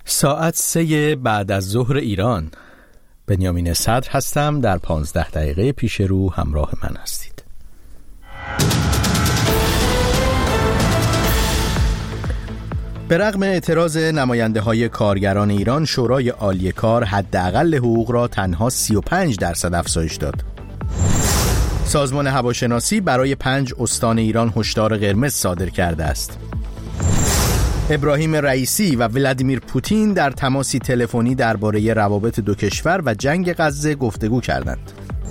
ساعت 3 بعد از ظهر ایران. بنیامین صدر هستم. در 15 دقیقه پیش رو همراه من هستید. به رغم اعتراض نماینده‌های کارگران ایران، شورای عالی کار حداقل حقوق را تنها 35% افزایش داد. سازمان هواشناسی برای 5 استان ایران هشدار قرمز صادر کرده است. ابراهیم رئیسی و ولادیمیر پوتین در تماسی تلفنی درباره روابط دو کشور و جنگ غزه گفتگو کردند.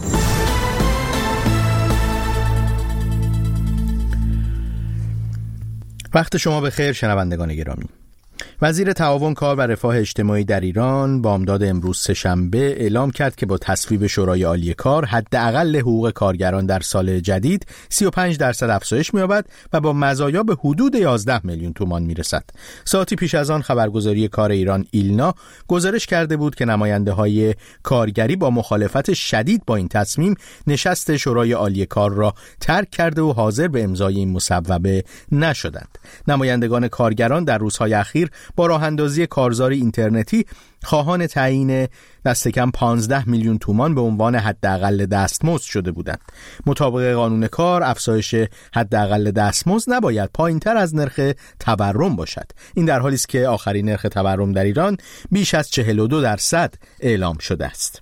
وقت شما بخیر شنوندگان گرامی. وزیر تعاون کار و رفاه اجتماعی در ایران بامداد امروز سه‌شنبه اعلام کرد که با تصویب شورای عالی کار حداقل حقوق کارگران در سال جدید 35% افزایش می‌یابد و با مزایا به حدود 11 میلیون تومان میرسد. ساعتی پیش از آن خبرگزاری کار ایران ایلنا گزارش کرده بود که نماینده‌های کارگری با مخالفت شدید با این تصمیم نشست شورای عالی کار را ترک کرده و حاضر به امضای این مصوبه نشدند. نمایندگان کارگران در روزهای اخیر با راه اندازی کارزار اینترنتی خواهان تعیین دست کم 15 میلیون تومان به عنوان حداقل دستمزد شده بودند. مطابق قانون کار افزایش حداقل دستمزد نباید پایین‌تر از نرخ تورم باشد. این در حالی است که آخرین نرخ تورم در ایران بیش از 42% اعلام شده است.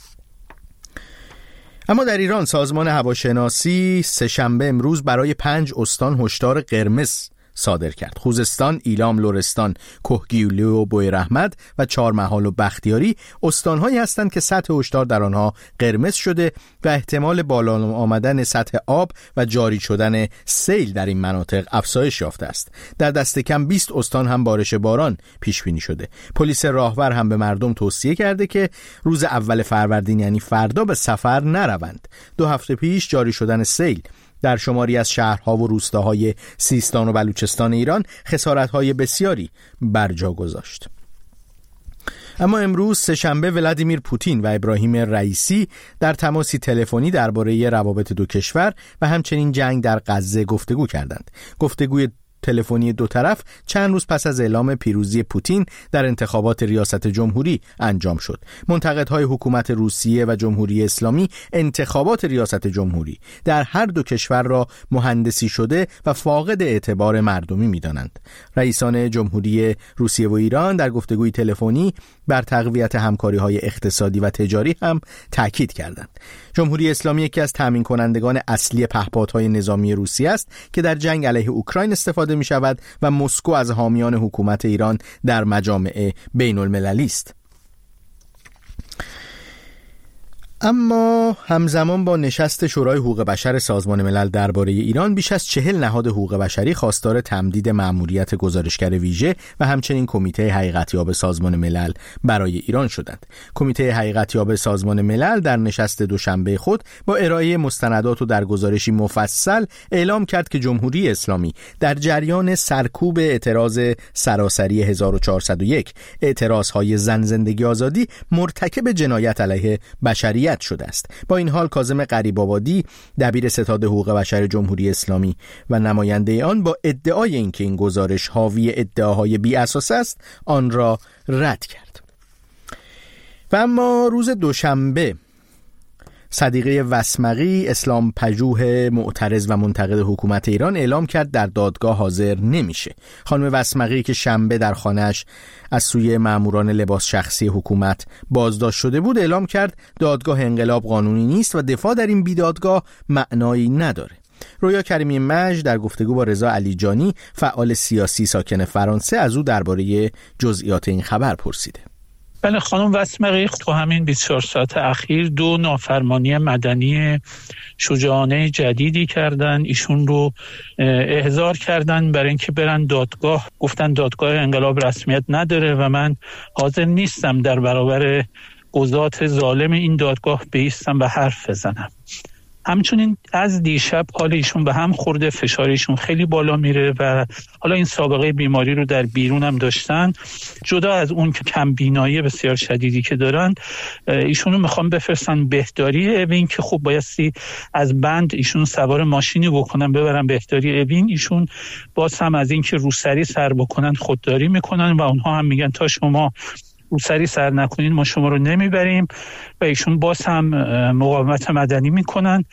اما در ایران سازمان هواشناسی سه‌شنبه امروز برای 5 استان هشدار قرمز صادر کرد. خوزستان، ایلام، لرستان، کهگیلو و بویراحمد و چهارمحال و بختیاری استان‌هایی هستند که سطح هشدار در آنها قرمز شده و احتمال بالا آمدن سطح آب و جاری شدن سیل در این مناطق افزایش یافته است. در دست کم 20 استان هم بارش باران پیش بینی شده. پلیس راهور هم به مردم توصیه کرده که روز اول فروردین یعنی فردا به سفر نروند. 2 هفته پیش جاری شدن سیل در شماری از شهرها و روستاهای سیستان و بلوچستان ایران خسارت‌های بسیاری بر جا گذاشت. اما امروز سه‌شنبه ولادیمیر پوتین و ابراهیم رئیسی در تماسی تلفنی درباره روابط دو کشور و همچنین جنگ در غزه گفتگو کردند. گفتگوی تلفنی دو طرف چند روز پس از اعلام پیروزی پوتین در انتخابات ریاست جمهوری انجام شد. منتقدهای حکومت روسیه و جمهوری اسلامی انتخابات ریاست جمهوری در هر دو کشور را مهندسی شده و فاقد اعتبار مردمی می‌دانند. رئیسان جمهوری روسیه و ایران در گفتگوی تلفنی بر تقویت همکاری‌های اقتصادی و تجاری هم تاکید کردند. جمهوری اسلامی یکی از تامین کنندگان اصلی پهپادهای نظامی روسیه است که در جنگ علیه اوکراین استفاده می شود و مسکو از حامیان حکومت ایران در مجامع بین المللی است. اما همزمان با نشست شورای حقوق بشر سازمان ملل درباره ایران بیش از 40 نهاد حقوق بشری خواستار تمدید مأموریت گزارشگر ویژه و همچنین کمیته حقیقتیاب سازمان ملل برای ایران شدند. کمیته حقیقتیاب سازمان ملل در نشست دوشنبه خود با ارائه مستندات و در گزارشی مفصل اعلام کرد که جمهوری اسلامی در جریان سرکوب اعتراض سراسری 1401 اعتراضهای زن زندگی آزادی مرتکب جنایت علیه بشریت شده است. با این حال کاظم غریب‌آبادی دبیر ستاد حقوق بشر جمهوری اسلامی و نماینده آن با ادعای اینکه این گزارش حاوی ادعاهای بی اساس است آن را رد کرد. و اما روز دوشنبه صدیقه وسمقی اسلام پژوه معترض و منتقد حکومت ایران اعلام کرد در دادگاه حاضر نمیشه. خانم وسمقی که شنبه در خانه‌اش از سوی ماموران لباس شخصی حکومت بازداشت شده بود اعلام کرد دادگاه انقلاب قانونی نیست و دفاع در این بیدادگاه معنایی نداره. رویا کریمی مجد در گفتگو با رضا علیجانی فعال سیاسی ساکن فرانسه از او درباره جزئیات این خبر پرسیده. بله، خانم وسمقی تو همین 24 ساعت اخیر 2 نافرمانی مدنی شجاعانه جدیدی کردن. ایشون رو احضار کردن برای اینکه برن دادگاه. گفتن دادگاه انقلاب رسمیت نداره و من حاضر نیستم در برابر قضات ظالم این دادگاه بایستم و حرف بزنم. همچنین از دیشب حال ایشون به هم خورده، فشار ایشون خیلی بالا میره و حالا این سابقه بیماری رو در بیرون هم داشتن. جدا از اون که کم بینایی بسیار شدیدی که دارن، ایشونو میخوام بفرستن بهداری اوین که خب بایستی از بند ایشون سوار ماشینی بکنن ببرن بهداری اوین. ایشون باز هم از این که روسری سر بکنن خودداری میکنن و اونها هم میگن تا شما روسری سر نکنین ما شما رو نمیبریم و ایشون باز هم مقاومت مدنی میکنن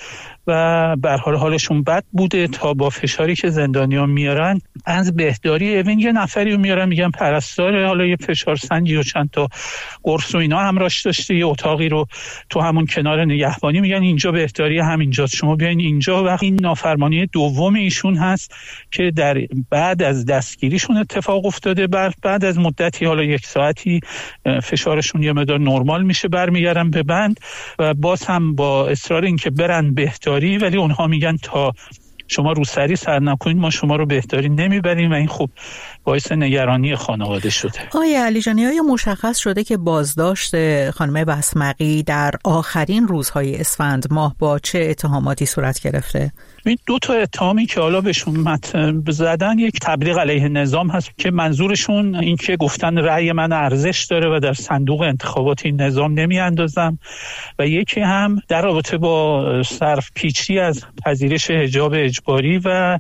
و به هر حال حالشون بد بوده تا با فشاری که زندانیان میارن از بهداری اوین یه نفری رو میارن میگن پرستاره، حالا یه فشار سنجی و چند تا قرص و اینا همراهش داشته، یه اتاقی رو تو همون کنار نگهبانی، میگن اینجا بهداری همینجاست شما بیاین اینجا. و این نافرمانی دوم ایشون هست که در بعد از دستگیریشون اتفاق افتاده. بعد از مدتی حالا 1 ساعتی فشارشون یه مقدار نرمال میشه، برمیگردن به بند و باز هم با اصرار اینکه برن بهداری، ولی اونها میگن تا شما روسری سر نکنید ما شما رو بهداری نمیبریم و این خب باعث نگرانی خانواده شده. آقای علیجانی، آیا مشخص شده که بازداشت خانم وسمقی در آخرین روزهای اسفند ماه با چه اتهاماتی صورت گرفته؟ این 2 تا اتهامی که حالا بهشون زدن، یک تبلیغ علیه نظام هست که منظورشون این که گفتن رأی من ارزش داره و در صندوق انتخابات این نظام نمیاندازم، و یکی هم در رابطه با صرف پیچی از پذیرش حجاب اجباری و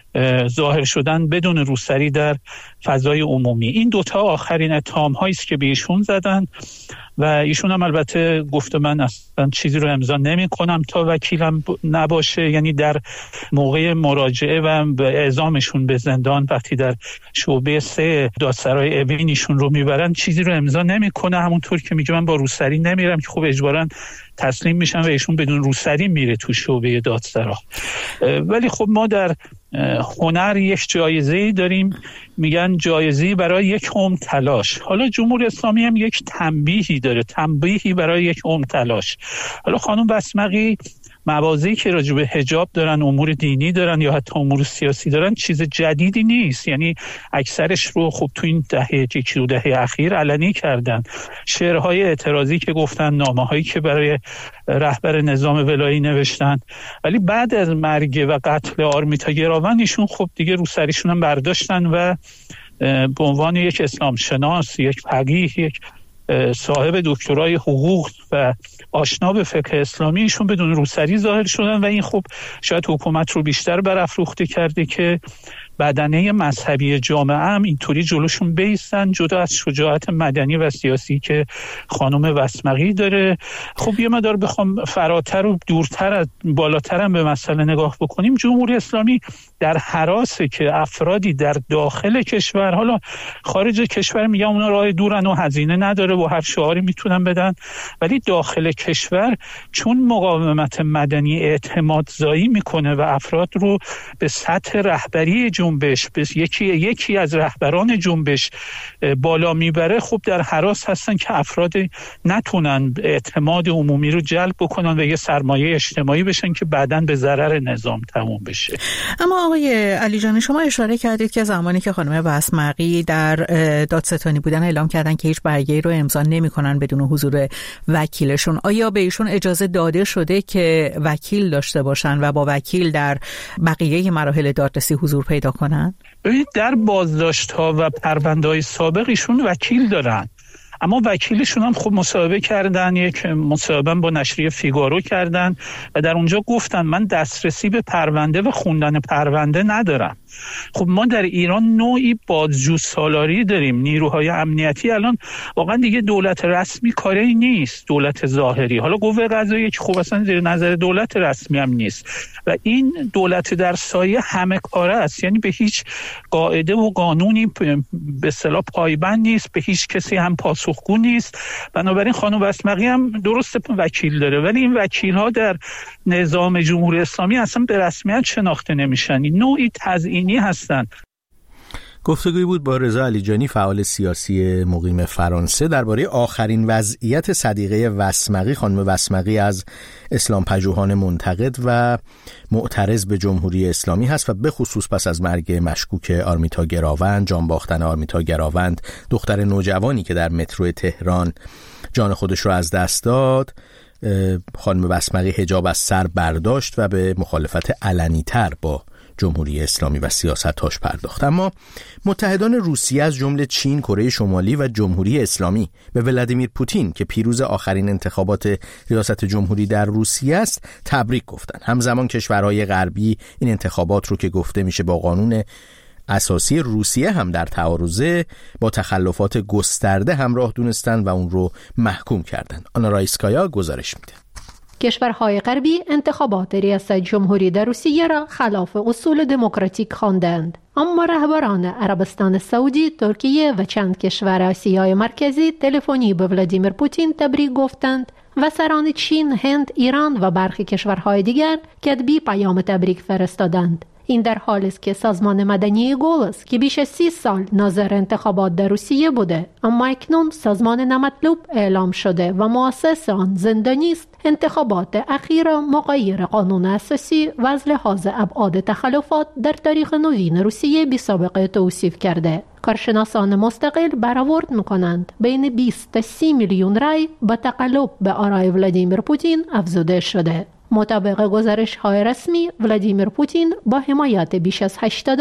ظاهر شدن بدون روسری در فضای عمومی. این 2 تا آخرین اتهام هایی است که بهشون زدن و ایشون هم البته گفته من اصلا چیزی رو امضا نمی کنم تا وکیلم نباشه، یعنی در موقع مراجعه و اعزامشون به زندان وقتی در شعبه 3 دادسرای اوین ایشون رو میبرن چیزی رو امضا نمی کنه، همونطور که میگه من با روسری نمیرم که خب اجباراً تسلیم میشن و ایشون بدون روسری میره تو شعبه دادسرا. ولی خب ما در هنر یک جایزه‌ای داریم، میگن جایزه‌ای برای 1 عمر تلاش. حالا جمهوری اسلامی هم یک تنبیهی داره، تنبیهی برای 1 عمر تلاش. حالا خانم وسمقی مواضعی که راجع به حجاب دارن، امور دینی دارن یا حتی امور سیاسی دارن چیز جدیدی نیست، یعنی اکثرش رو خب تو این دهه اخیر علنی کردن. شعرهای اعتراضی که گفتن، نامه‌هایی که برای رهبر نظام ولایی نوشتن، ولی بعد از مرگ و قتل آرمیتا گراوند ایشون خب دیگه روسریشون هم برداشتن و به عنوان یک اسلام شناس، یک فقیه، یک صاحب دکترای حقوق و آشنا به فقه اسلامی ایشون بدون روسری ظاهر شدن و این خب شاید حکومت رو بیشتر برافروخته کرده که بدنه مذهبی جامعه هم اینطوری جلوشون بیستن، جدا از شجاعت مدنی و سیاسی که خانم وسمقی داره. خب یه مقدار بخوام فراتر و دورتر از بالاتر هم به مسئله نگاه بکنیم، جمهوری اسلامی در هراسه که افرادی در داخل کشور، حالا خارج کشور میگن اونا راه دورن و هزینه نداره و هر شعاری میتونن بدن، ولی داخل کشور چون مقاومت مدنی اعتماد زایی میکنه و افراد رو به سطح رهبری جنبش، به یکی از رهبران جنبش بالا میبره، خب در هراس هستن که افراد نتونن اعتماد عمومی رو جلب بکنن و یه سرمایه اجتماعی بشن که بعداً به ضرر نظام تموم بشه. اما آقای علیجانی، شما اشاره کردید که زمانی که خانم وسمقی در دادستانی بودن اعلام کردن که هیچ برگه‌ای رو امضا نمی‌کنن بدون حضور وکیلشون، آیا به ایشون اجازه داده شده که وکیل داشته باشن و با وکیل در بقیه مراحل دادرسی حضور پیدا کنن؟ ببینید در بازداشت‌ها و پرونده‌های سابق ایشون وکیل دارن، اما وکیلشون هم خب مصاحبه کردن، یک مصاحبه با نشریه فیگارو کردن و در اونجا گفتن من دسترسی به پرونده و خوندن پرونده ندارم. خب ما در ایران نوعی بازجو سالاری داریم، نیروهای امنیتی الان واقعا دیگه دولت رسمی کاری نیست، دولت ظاهری. حالا قوه قضاییه که خب اصلا زیر نظر دولت رسمی هم نیست و این دولت در سایه همه کاره است، یعنی به هیچ قاعده و قانونی به اصطلاح پایبند نیست، به هیچ کسی هم پاسخگو نیست. بنابراین خانم وسمقی هم درسته وکیل داره، ولی این وکیل ها در نظام جمهوری اسلامی اصلا به رسمیت شناخته نمیشن، نوعی تزیینی هستن. گفتگویی بود با رضا علیجانی، فعال سیاسی مقیم فرانسه، درباره آخرین وضعیت صدیقه وسمقی. خانم وسمقی از اسلام پژوهان منتقد و معترض به جمهوری اسلامی هست و به خصوص پس از مرگ مشکوک آرمیتا گراوند، جان باختن آرمیتا گراوند، دختر نوجوانی که در مترو تهران جان خودش رو از دست داد، خانم بسمقی حجاب از سر برداشت و به مخالفت علنی‌تر با جمهوری اسلامی و سیاستاش پرداخت. اما متحدان روسیه از جمله چین، کره شمالی و جمهوری اسلامی به ولادیمیر پوتین که پیروز آخرین انتخابات ریاست جمهوری در روسیه است تبریک گفتن. همزمان کشورهای غربی این انتخابات رو که گفته میشه با قانون اساسی روسیه هم در تعارضه با تخلفات گسترده همراه دونستن و اون رو محکوم کردن. آنا رایسکایا گزارش میده. کشورهای غربی انتخابات ریاست جمهوری در روسیه را خلاف اصول دموکراتیک خواندند، اما رهبران عربستان سعودی، ترکیه و چند کشور آسیای مرکزی تلفنی به ولادیمیر پوتین تبریک گفتند و سران چین، هند، ایران و برخی کشورهای دیگر کتبی پیام تبریک فرستادند. این در حالی است که سازمان مدنی گولس که بیش از 30 سال ناظر انتخابات در روسیه بوده، اما اکنون سازمان نامطلوب اعلام شده و مؤسس آن زندانی است، انتخابات اخیر مغایر قانون اساسی و از لحاظ ابعاد تخلفات در تاریخ نوین روسیه بی سابقه توصیف کرده. کارشناسان مستقل برآورد می‌کنند بین 20 تا 30 میلیون رای با تقلب به آرای ولادیمیر پوتین افزوده شده. مطابق گزارش‌های رسمی، ولادیمیر پوتین با حمایت بیش از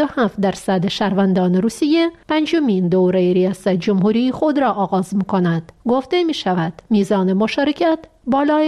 87% شهروندان روسیه پنجمین دوره ریاست جمهوری خود را آغاز می‌کند. گفته می‌شود میزان مشارکت بالای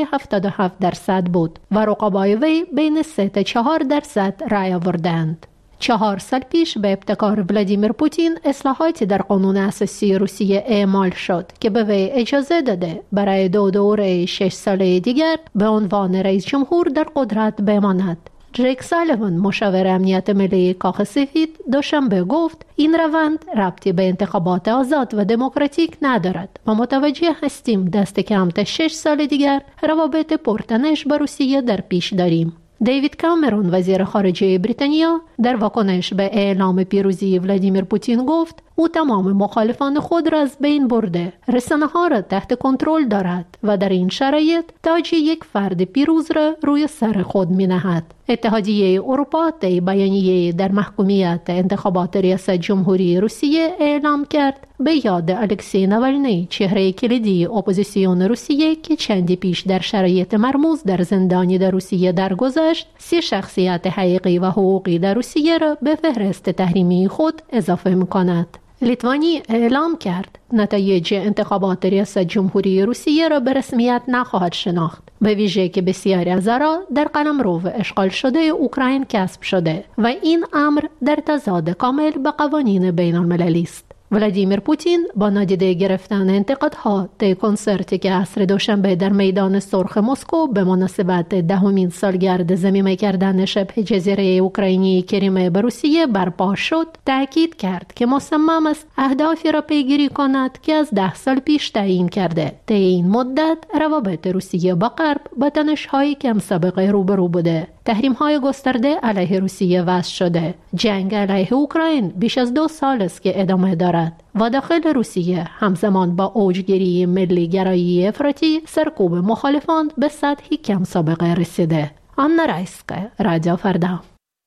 77% بود و رقبای وی بین 3 تا 4% رای آوردند. 4 سال پیش به ابتکار ولادیمیر پوتین اصلاحاتی در قانون اساسی روسیه اعمال شد که به وی اجازه داده برای 2 دوره 6 ساله دیگر به عنوان رئیس جمهور در قدرت بماند. جیک سالیوان، مشاور امنیت ملی کاخ سفید، دوشنبه گفت این روند ربطی به انتخابات آزاد و دموکراتیک ندارد و متوجه هستیم دست کم تا 6 سال دیگر روابط پرتنش با روسیه در پیش داریم. دیوید کامرون، وزیر خارجه بریتانیا، در واکنش به اعلام پیروزی ولادیمیر پوتین گفت او تمام مخالفان خود را از بین برده، رسانه‌ها را تحت کنترل دارد و در این شرایط تاج یک فرد پیروز را روی سر خود می‌نهد. اتحادیه اروپا طی بیانیه‌ای در محکومیت انتخابات ریاست جمهوری روسیه اعلام کرد به یاد الکسی ناوالنی، چهره کلیدی اپوزیسیون روسیه که چندی پیش در شرایط مرموز در زندانی در روسیه درگذشت، 30 شخصیت حقیقی و حقوقی در روسیه را به فهرست تحریمی خود اضافه می‌کند. لیتوانی اعلام کرد نتایج انتخابات ریاست جمهوری روسیه را به رسمیت نخواهد شناخت، به ویژه که بسیاری از آنها در قلمرو اشغال شده اوکراین کسب شده و این امر در تضاد کامل با قوانین بین المللی است. ولادیمیر پوتین با نادیده گرفتن انتقادها طی کنسرتی که عصر دوشنبه در میدان سرخ مسکو به مناسبت 10مین سالگرد ضمیمه کردن شبه جزیره اوکراینی کریمه به روسیه برپا شد، تاکید کرد که مصمم است اهدافی را پیگیری کند که از 10 سال پیش تعیین کرده. طی این مدت روابط روسیه با غرب با تنش‌های کم سابقه روبرو بوده. تحریم‌های گسترده علیه روسیه وضع شده. جنگ علیه اوکراین بیش از 2 سال است که ادامه دارد و داخل روسیه همزمان با اوجگیری ملی گرایی افراطی سرکوب مخالفان به سطحی کم سابقه رسیده. آنا رایسکایا، رادیو فردا.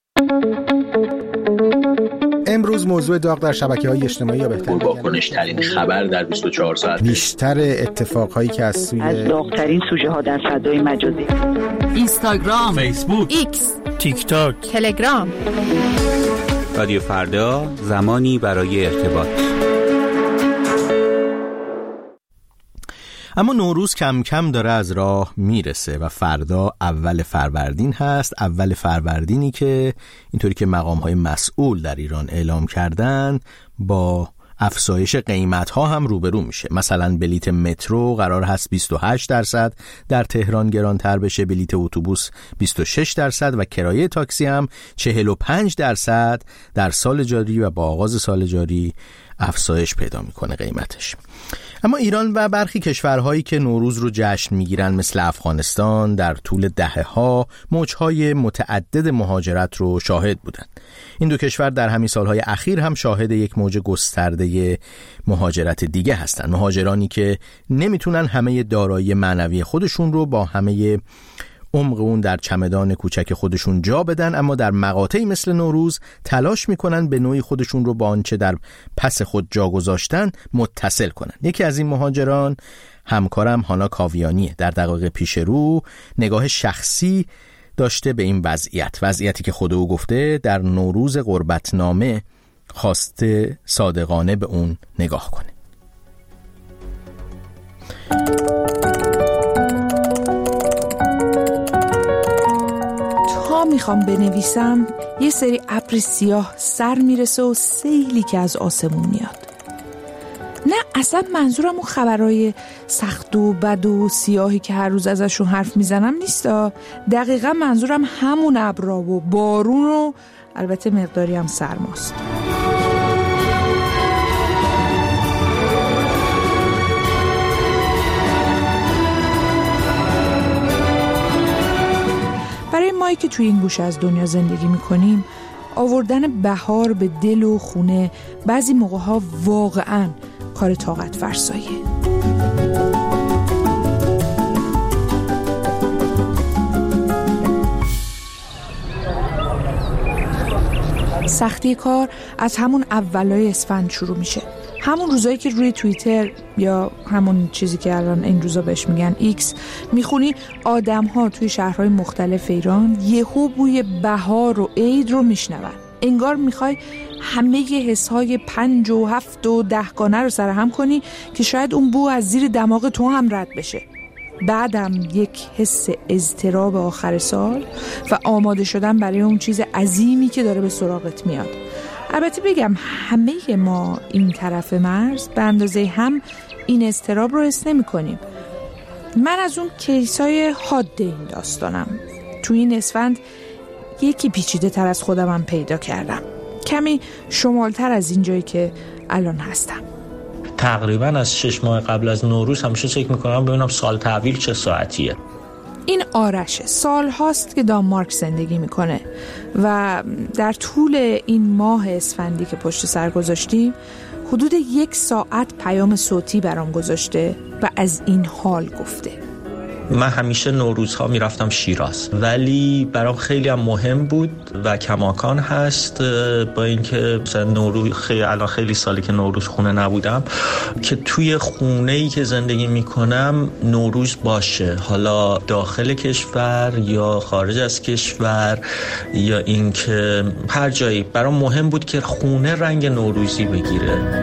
امروز موضوع داغ در شبکه‌های اجتماعی یا بهتر پرواکنش‌ترین خبر در 24 ساعت، بیشتر اتفاقهایی که از داغ‌ترین سوژه‌ها در فضای مجازی، اینستاگرام، فیسبوک، ایکس، تیک تاک، تلگرام. رادیو فردا، زمانی برای ارتباط. اما نوروز کم کم داره از راه میرسه و فردا اول فروردین هست. اول فروردینی که اینطوری که مقام‌های مسئول در ایران اعلام کردن با افزایش قیمت‌ها هم روبرو میشه. مثلا بلیت مترو قرار هست 28% در تهران گرانتر بشه، بلیت اتوبوس 26% و کرایه تاکسی هم 45% در سال جاری و با آغاز سال جاری افزایش پیدا میکنه قیمتش. اما ایران و برخی کشورهایی که نوروز رو جشن میگیرن مثل افغانستان در طول دهه‌ها موج‌های متعدد مهاجرت رو شاهد بودن. این دو کشور در همین سالهای اخیر هم شاهد یک موج گسترده مهاجرت دیگه هستن. مهاجرانی که نمیتونن همه دارایی معنوی خودشون رو با همه عمق اون در چمدان کوچک خودشون جا بدن، اما در مقاطعی مثل نوروز تلاش میکنن به نوعی خودشون رو با آنچه در پس خود جا گذاشتن متصل کنن. یکی از این مهاجران همکارم هانا کاویانیه. در دقایق پیش رو نگاه شخصی داشته به این وضعیتی که خود او گفته در نوروز غربتنامه خواسته صادقانه به اون نگاه کنه. تا میخوام بنویسم یه سری ابر سیاه سر میرسه و سیلی که از آسمون میاد. نه اصلا منظورم اون خبرهای سخت و بد و سیاهی که هر روز ازشون حرف میزنم نیستا. دقیقا منظورم همون ابرا و بارون و البته مقداری هم سرماست. برای مایی که توی این گوشه از دنیا زندگی میکنیم آوردن بهار به دل و خونه بعضی موقعها واقعاً کار طاقت فرساییه. سختی کار از همون اولای اسفند شروع میشه. همون روزایی که روی توییتر یا همون چیزی که الان این روزا بهش میگن ایکس میخونی آدم‌ها توی شهرهای مختلف ایران یهو بوی بهار و عید رو میشنون. انگار میخوای همه حسهای 5 و 7 و 10 گانه رو سرهم کنی که شاید اون بو از زیر دماغ تو هم رد بشه. بعدم یک حس اضطراب آخر سال و آماده شدن برای اون چیز عظیمی که داره به سراغت میاد. البته بگم همه ما این طرف مرز به اندازه هم این اضطراب رو حس نمی کنیم. من از اون کیسای حاد این داستانم. تو این اسفند یکی پیچیده تر از خودم پیدا کردم. کمی شمالتر از این جایی که الان هستم. تقریبا از 6 ماه قبل از نوروز همیشه چک میکنم ببینم سال تحویل چه ساعتیه. این آرشه، سال هاست که دانمارک زندگی میکنه و در طول این ماه اسفندی که پشت سر گذاشتیم حدود 1 ساعت پیام صوتی برام گذاشته و از این حال گفته. من همیشه نوروزها میرفتم شیراز، ولی برام خیلی هم مهم بود و کماکان هست با اینکه الان خیلی سالی که نوروز خونه نبودم که توی خونه‌ای که زندگی میکنم نوروز باشه، حالا داخل کشور یا خارج از کشور یا اینکه هر جایی. برام مهم بود که خونه رنگ نوروزی بگیره.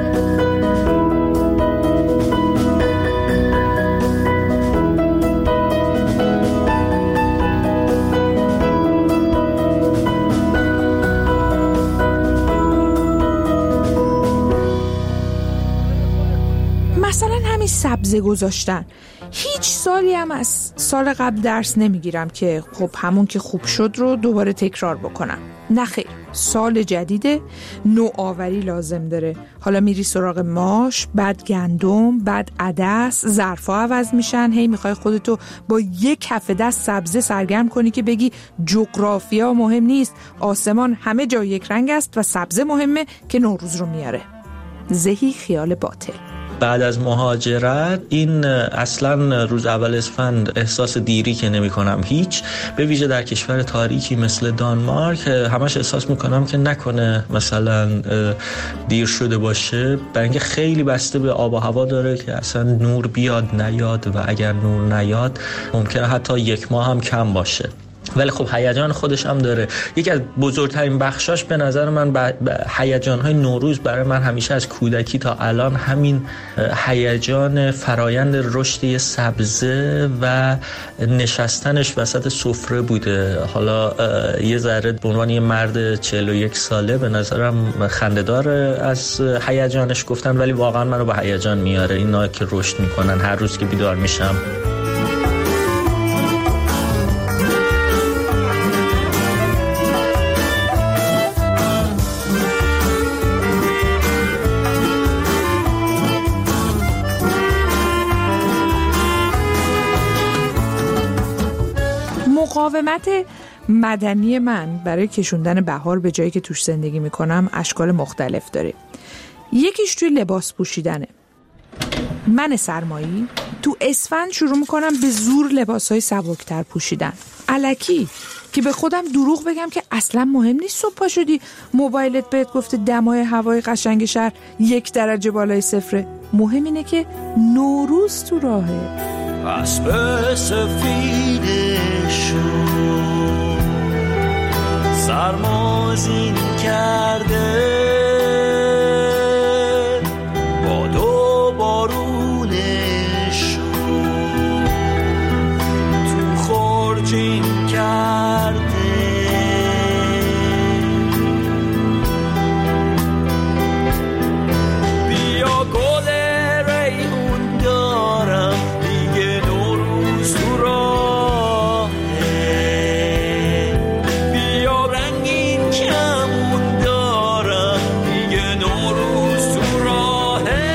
سبزه گذاشتن. هیچ سالی هم از سال قبل درس نمیگیرم که خب همون که خوب شد رو دوباره تکرار بکنم. نه خیر، سال جدیده، نوآوری لازم داره. حالا میری سراغ ماش، بعد گندم، بعد عدس، ظرفا عوض میشن. هی میخوای خودتو با 1 کف دست سبزه سرگرم کنی که بگی جغرافیا مهم نیست، آسمان همه جا یک رنگ است و سبزه مهمه که نوروز رو میاره. زهی خیال باطل. بعد از مهاجرت این اصلا روز اول اسفند احساس دیری که نمی کنم هیچ، به ویژه در کشور تاریکی مثل دانمارک همش احساس میکنم که نکنه مثلا دیر شده باشه، برای اینکه خیلی بسته به آب و هوا داره که اصلا نور بیاد نیاد و اگر نور نیاد ممکنه حتی 1 ماه هم کم باشه. ولی خب هیجان خودش هم داره. یکی از بزرگترین بخشاش به نظر من هیجان‌های نوروز برای من همیشه از کودکی تا الان همین هیجان فرایند رشد سبزه و نشستنش وسط سفره بوده. حالا یه ذره به عنوان یه مرد 41 ساله به نظرم خنده‌دار از هیجانش گفتن، ولی واقعا منو به هیجان میاره اینا که رشد میکنن هر روز که بیدار میشم. مقاومت مدنی من برای کشوندن بهار به جایی که توش زندگی میکنم اشکال مختلف داره. یکیش توی لباس پوشیدنه. من سرمایی تو اسفند شروع میکنم به زور لباسای سبکتر پوشیدن، الکی، که به خودم دروغ بگم که اصلا مهم نیست صبح پا شدی موبایلت بهت گفته دمای هوای قشنگ شهر 1 درجه بالای صفره. مهم اینه که نوروز تو راهه. اسب سفیدشو سرمازین کرده، باد و بارونشو تو خورجین کرده. بیا گل ریحون دارم دیگه نوروز تو راهه، بیا رنگین کمون دارم دیگه نوروز تو راهه.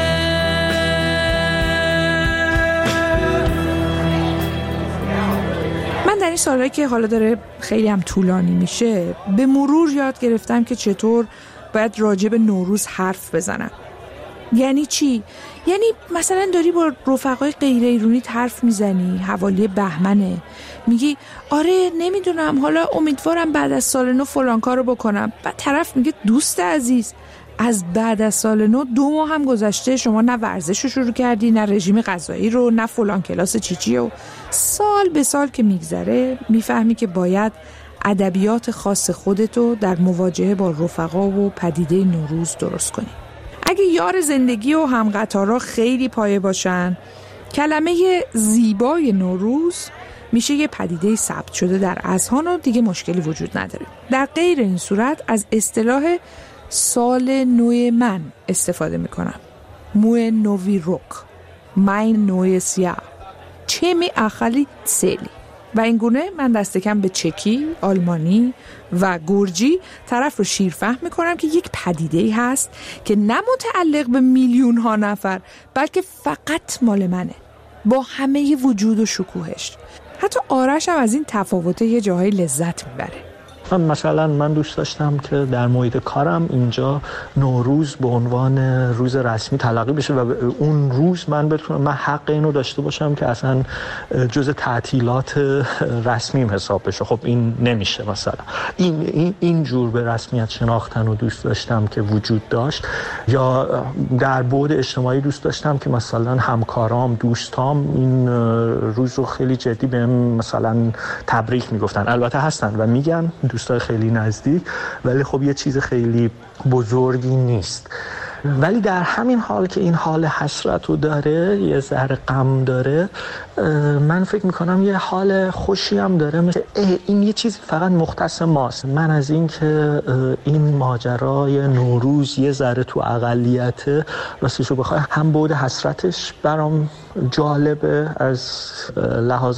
من در این سالهایی که حالا داره خیلی هم طولانی میشه به مرور یاد گرفتم که چطور باید راجع به نوروز حرف بزنم. یعنی چی؟ یعنی مثلا داری با رفقای غیر ایرانی حرف میزنی، حوالی بهمنه، میگی آره نمیدونم حالا امیدوارم بعد از سال نو فلان کارو بکنم، بعد طرف میگه دوست عزیز از بعد از سال نو 2 ماه هم گذشته، شما نه ورزش رو شروع کردی، نه رژیم غذایی رو، نه فلان کلاس چیچی. و سال به سال که میگذره میفهمی که باید ادبیات خاص خودتو در مواجهه با رفقا و پدیده نوروز درست کنی. اگه یار زندگی و همقطارا خیلی پایه باشن، کلمه زیبای نوروز میشه یه پدیده ثبت شده در اذهان و دیگه مشکلی وجود نداره. در غیر این صورت از اصطلاح سال نو من استفاده میکنم. موی نوی روک، ماین نوی سیا، چه می اخلی سیلی. و این گونه من دست کم به چکی، آلمانی و گورجی طرف رو شیرفهم میکنم که یک پدیده‌ای هست که نه متعلق به میلیون ها نفر بلکه فقط مال منه، با همه وجود و شکوهش. حتی آرش هم از این تفاوته یه جاهای لذت میبره. مثلا من دوست داشتم که در محیط کارم اینجا نوروز به عنوان روز رسمی تلقی بشه و اون روز من بتونم، من حق اینو داشته باشم که اصلا جز تعطیلات رسمیم حساب بشه. خب این نمیشه. مثلا این جور به رسمیت شناختن رو دوست داشتم که وجود داشت. یا در بعد اجتماعی دوست داشتم که مثلا همکارام، دوستام این روز رو خیلی جدی بهم مثلا تبریک میگفتن. البته هستن و میگن دوستای خیلی نزدیک، ولی خب یه چیز خیلی بزرگی نیست. ولی در همین حال که این حال حسرت رو داره، یه ذره غم داره، من فکر میکنم یه حال خوشی هم داره، مثل این یه چیزی فقط مختص ماست. من از این که این ماجرای نوروز یه ذره تو اقلیته، راستشو بخوای هم بعد حسرتش برام جالبه از لحاظ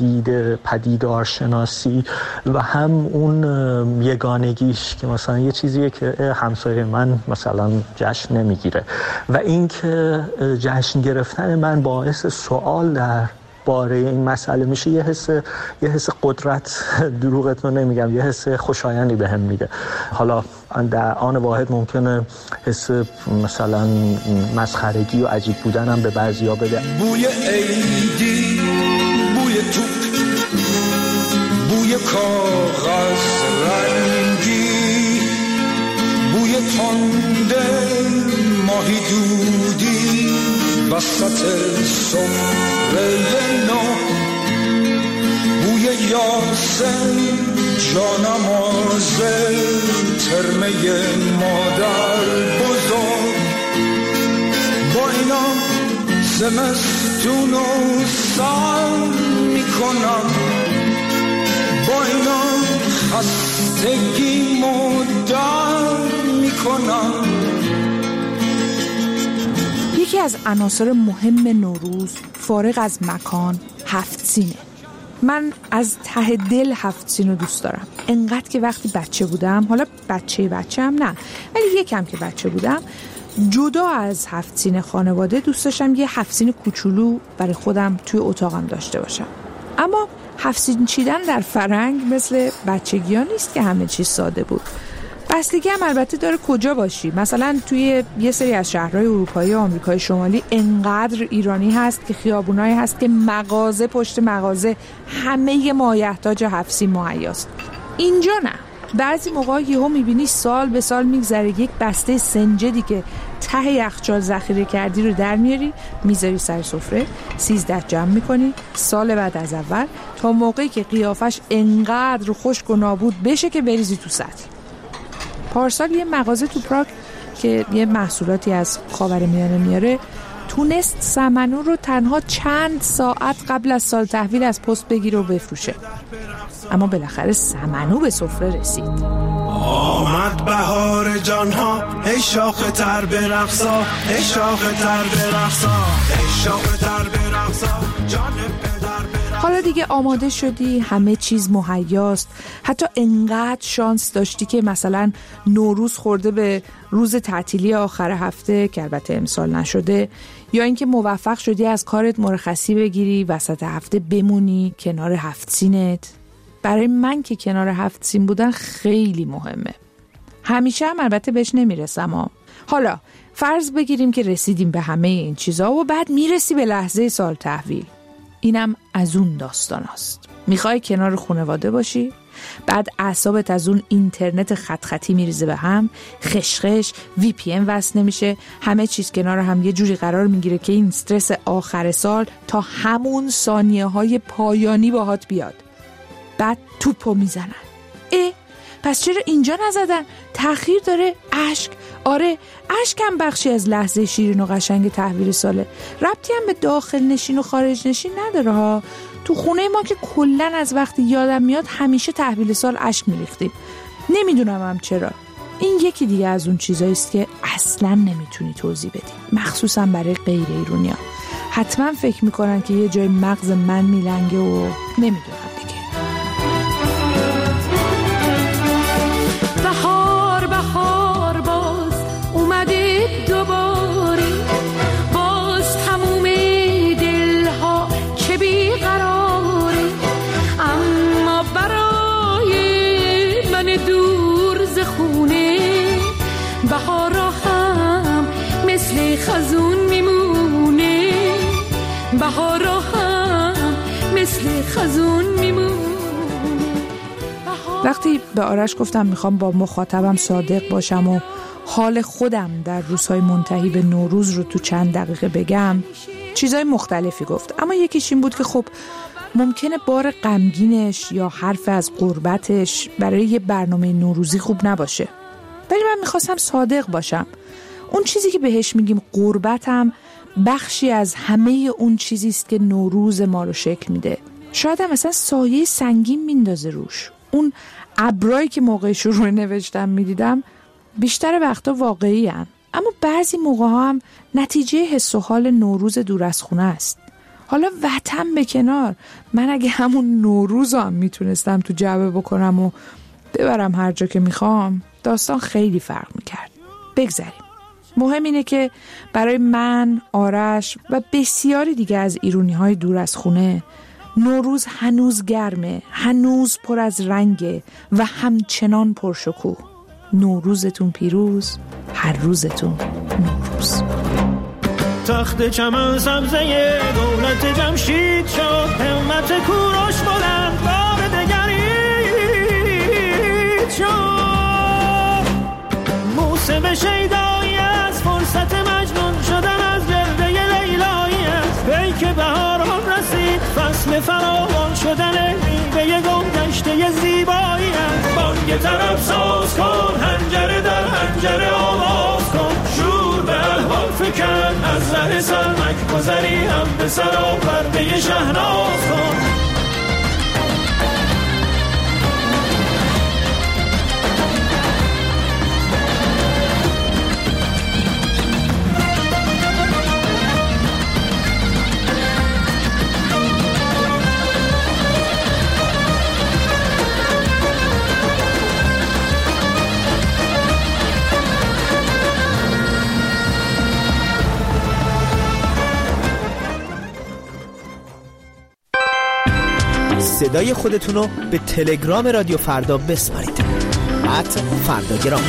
پدیدارشناسی و هم اون یگانگیش که مثلا یه چیزیه که همسایه من مثلا جشن نمیگیره و این که جشن گرفتن من باعث سوال در باره این مسئله میشه. یه حس قدرت، دروغت رو نمیگم، یه حس خوشایندی بهم میده. حالا در آن واحد ممکنه حس مثلا مسخرگی و عجیب بودنم به بعضیا بده. بوی عیدی، بوی توپ، بوی کاغذ رنگی، بوی تنده ماهی دودی وسط سفره نو، بوی یاسم جانماز ترمه مادر بزرگ. با اینا زمستون رو سر میکنم، با اینا خستگی مدر میکنم. یکی از عناصر مهم نوروز فارغ از مکان هفت سینه. من از ته دل هفت سین رو دوست دارم. انقدر که وقتی بچه بودم، حالا بچه هم نه، ولی یکم که بچه بودم، جدا از هفت سین خانواده دوست داشتم یه هفت سین کوچولو برای خودم توی اتاقم داشته باشم. اما هفت سین چیدن در فرنگ مثل بچگی ها نیست که همه چیز ساده بود. بستگی هم البته داره کجا باشی. مثلا توی یه سری از شهرهای اروپایی و آمریکای شمالی انقدر ایرانی هست که خیابونایی هست که مغازه پشت مغازه همه مایحتاج 7 سین مهیاست. اینجا نه. بعضی موقع یهو میبینی سال به سال میگذره یک بسته سنجدی که ته یخچال ذخیره کردی رو در میاری میذاری سر سفره 13 جمع میکنی سال بعد از اول تا موقعی که قیافش انقدر خشک و نابود بشه که بریزی تو سطل. پارسال یه مغازه تو پراگ که یه محصولاتی از خاورمیانه میاره تونست سمنو رو تنها چند ساعت قبل از سال تحویل از پست بگیره و بفروشه. اما بالاخره سمنو به سفره رسید. آمد بهار جانها ای شاخ تر برقصا ای شاخ تر برقصا ای شاخ تر برقصا جان پدر برقصا. حالا دیگه آماده شدی، همه چیز مهیاست، حتی انقدر شانس داشتی که مثلا نوروز خورده به روز تعطیلی آخر هفته که البته امسال نشده، یا اینکه موفق شدی از کارت مرخصی بگیری وسط هفته بمونی کنار 7 سینت. برای من که کنار 7 سین بودن خیلی مهمه. همیشه هم البته بهش نمیرسم. حالا فرض بگیریم که رسیدیم به همه این چیزا و بعد میرسی به لحظه سال تحویل. اینم از اون داستان است. میخوای کنار خانواده باشی، بعد اعصابت از اون اینترنت خط خطی میریزه به هم، خشخش، وی پی ان وصل نمیشه، همه چیز کنار هم یه جوری قرار میگیره که این استرس آخر سال تا همون ثانیه های پایانی باهات بیاد. بعد توپو میزنن. پس چرا اینجا نزدن؟ تأخیر داره. اشک. آره، اشک هم بخشی از لحظه شیرین و قشنگ تحویل ساله. ربطی هم به داخل نشین و خارج نشین نداره ها. تو خونه ما که کلن از وقتی یادم میاد همیشه تحویل سال اشک میریختیم. نمیدونم هم چرا. این یکی دیگه از اون چیزاییست که اصلا نمیتونی توضیح بدی، مخصوصا برای غیر ایرونیا. حتما فکر میکنن که یه جای مغز من میلنگه و نمیدونم دیگه. بهار باز اومده دوباره، باز تموم دلها که بیقراره، اما برای من دور ز خونه بهارا هم مثل خزون میمونه، بهارا هم مثل خزون میمونه. وقتی به آرش گفتم میخوام با مخاطبم صادق باشم و حال خودم در روزهای منتهی به نوروز رو تو چند دقیقه بگم، چیزای مختلفی گفت. اما یکیش این بود که خب ممکنه بار غمگینش یا حرف از غربتش برای یه برنامه نوروزی خوب نباشه. ولی من میخواستم صادق باشم. اون چیزی که بهش میگیم غربتم بخشی از همه اون چیزیست که نوروز ما رو شکل میده. شاید هم مثلا سایه سنگین میندازه روش. اون ابرایی که موقع شروع نوشتم میدیدم بیشتر وقتا واقعی هن. اما بعضی موقع هم نتیجه حس و حال نوروز دور از خونه است. حالا وطن به کنار، من اگه همون نوروز هم میتونستم تو جعبه بکنم و ببرم هر جا که میخوام، داستان خیلی فرق میکرد. بگذاریم. مهم اینه که برای من، آرش و بسیاری دیگه از ایرونی های دور از خونه نوروز هنوز گرمه، هنوز پر از رنگه و همچنان پرشکوه. نوروزتون پیروز، هر روزتون نوروز. تخت چمن سبزه دولت جمشید شد، همت کوروش بلند بار دگرید شد، موسم شیدایی از فرصت مجنون شدن از جلوه لیلایی است، پیک بهاران رسید فصل فراوان شدن میوه گم گشته زیبایی است. بانگ طرب ساز کن، حنجره در حنجره آواز کن، شور به الحال فکن، از ره سرمک گذری هم به سرا پرده شهناز کن. صدای خودتون رو به تلگرام رادیو فردا بسپارید. فقط فردا گرامی.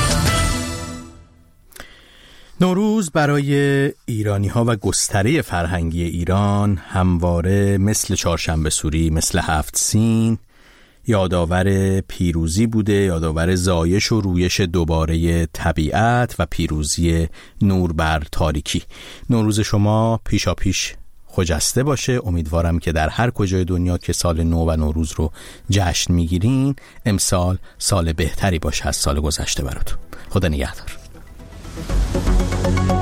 نوروز برای ایرانی‌ها و گستره فرهنگی ایران همواره مثل چهارشنبه سوری، مثل هفت سین یادآور پیروزی بوده، یادآور زایش و رویش دوباره طبیعت و پیروزی نور بر تاریکی. نوروز شما پیشاپیش خجسته باشه. امیدوارم که در هر کجای دنیا که سال نو و نوروز رو جشن میگیرین امسال سال بهتری باشه از سال گذشته براتون. خدا نگهدار.